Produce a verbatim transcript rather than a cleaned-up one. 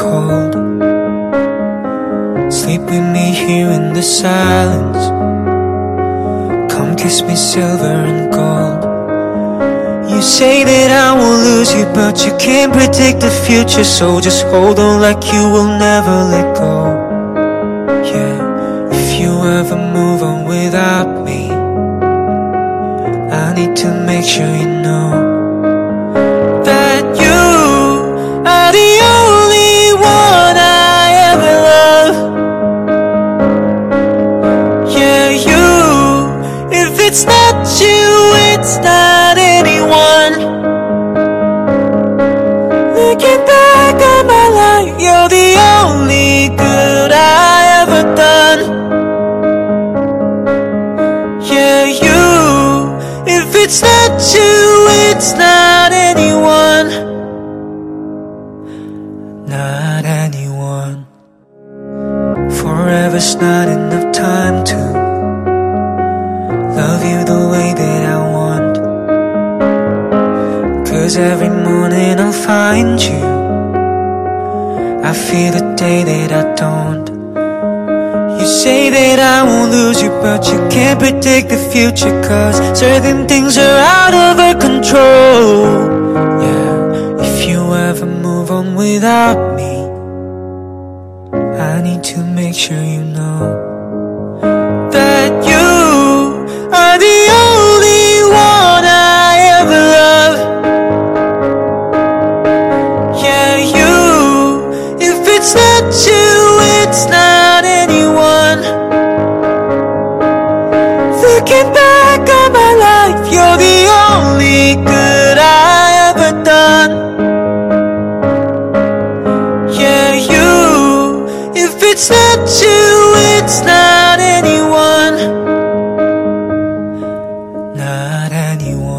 cold. Sleep with me here in the silence. Come kiss me silver and gold. You say that I will lose you, but you can't predict the future. So just hold on like you will never let go. Yeah, if you ever move on without me, I need to make sure you know that you are the only one I ever love. Yeah, you, if it's not you, it's not anyone. Looking back on my life, you're the only good I ever done. Yeah, you, if it's not you, it's not anyone. Not anyone. Forever's not enough time to love you the way that I want. Cause every morning I'll find you. I fear the day that I don't. You say that I won't lose you, but you can't predict the future. Cause certain things are out of our control. Yeah, if you ever move on without me, I need to make sure you know that you are the only one I ever love. Yeah, you, if it's not you, it's not anyone. Looking back on my life, you're the only good I ever done. Yeah, you, if it's not you, it's not anyone. Not anyone.